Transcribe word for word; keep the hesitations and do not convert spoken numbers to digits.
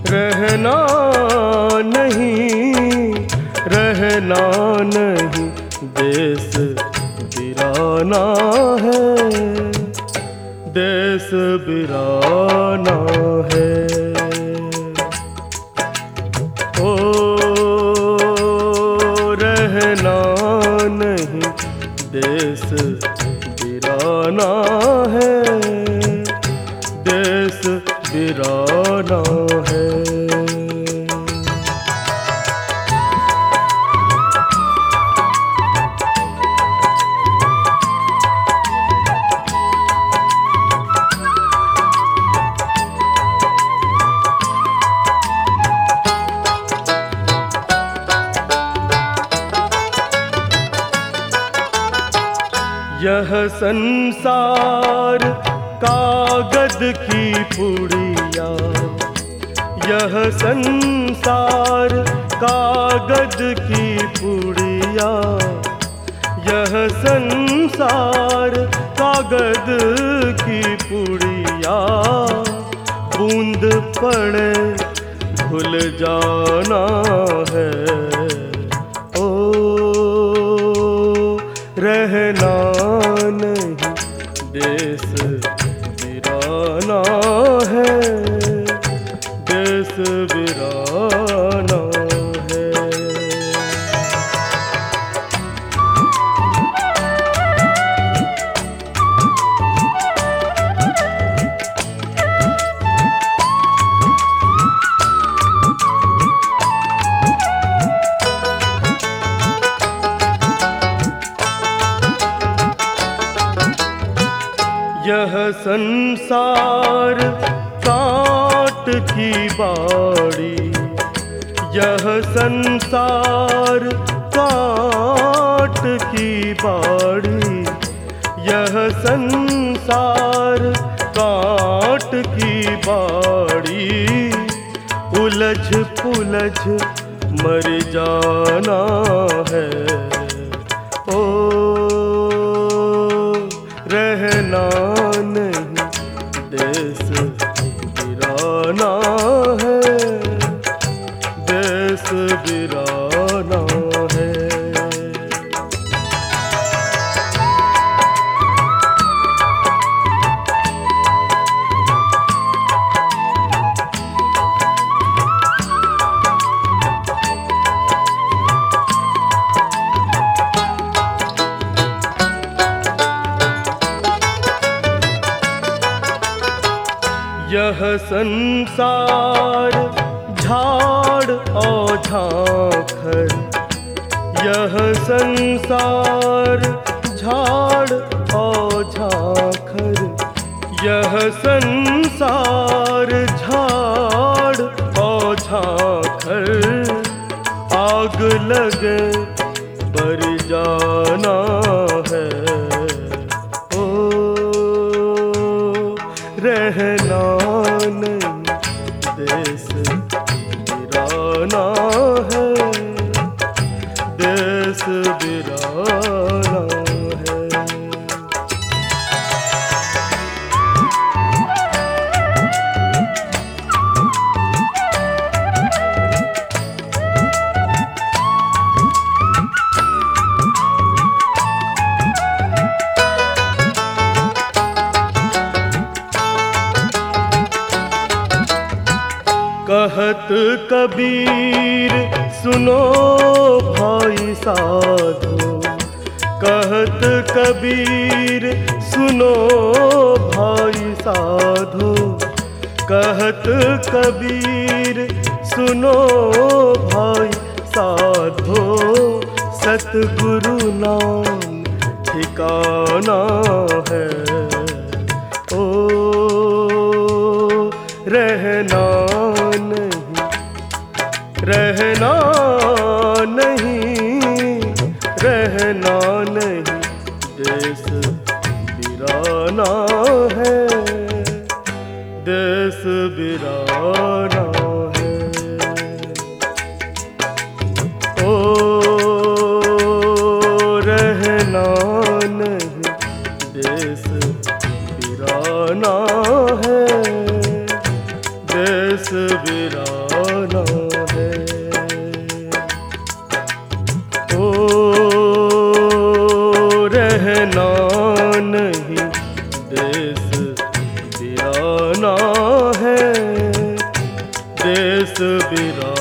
रहना नहीं, रहना नहीं, देश बिराना है, देश बिराना है। ओ रहना नहीं, देश बिराना है, देश बिराना है। यह संसार कागज की पुड़िया, यह संसार कागज की पुड़िया, यह संसार कागज की पुड़िया, बूंद पड़े भूल जाना है। ओ रहना नहीं, देश बिराना है, देश बिराना है। यह संसार कांट की बाड़ी, यह संसार कांट की बाड़ी, यह संसार कांट की बाड़ी, उलझ पुलझ मर जाना है। ओ रहना नहीं, देश बिराना है, देश बिराना है। यह संसार झाड़ और झांखर, यह संसार झाड़ और झांखर, यह संसार झाड़ और झांखर, आग लगे बर जाना है। ओ रहना नहीं, देश बिराना है, देश बिराना है। कहत कबीर सुनो भाई साधो, कहत कबीर सुनो भाई साधो, कहत कबीर सुनो भाई साधो, सतगुरु नाम ठिकाना है। ओ रहना नहीं, रहना नहीं, रहना नहीं, देश बिराना है, देश बिराना है। ओ रहना नहीं, देश बिराना है, देश बिराना। वीराना है, देश वीराना